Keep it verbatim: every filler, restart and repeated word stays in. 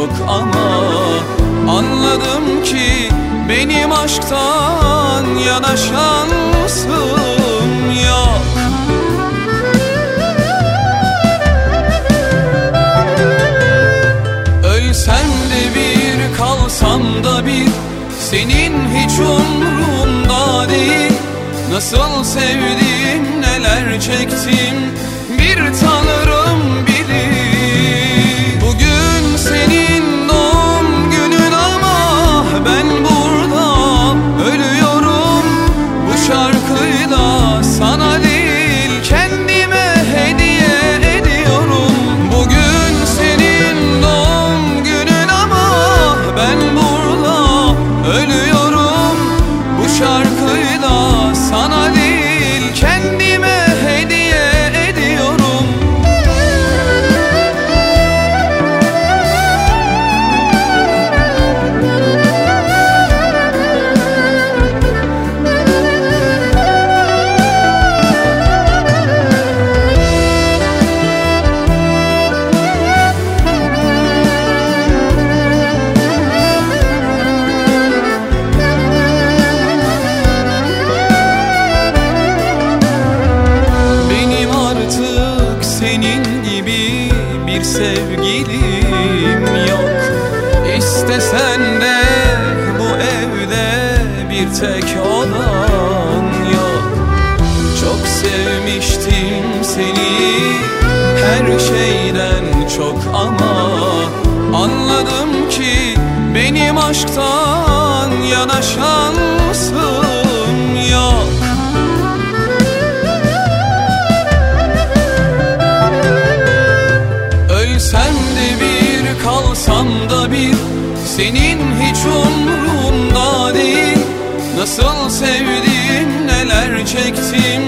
çok ama anladım ki benim aşktan yana şansım yok. Ölsem de bir, kalsam da bir, senin hiç umrunda değil. Nasıl sevdim, neler çektim, bir tanrım bilir. Bugün senin doğum günün ama ben burada ölüyorum. Bu şarkıyla sana değil kendime hediye ediyorum. Bugün senin doğum günün ama ben burada ölüyorum. Bu şarkıyla sana değil kendime hediye ediyorum. Senin gibi bir sevgilim yok. İstesen de bu evde bir tek olan yok. Çok sevmiştim seni her şeyden çok ama anladım ki benim aşktan yana şansım yok. Ölsem de bir, kalsam da bir, senin hiç umrunda değil. Nasıl sevdim, neler çektim,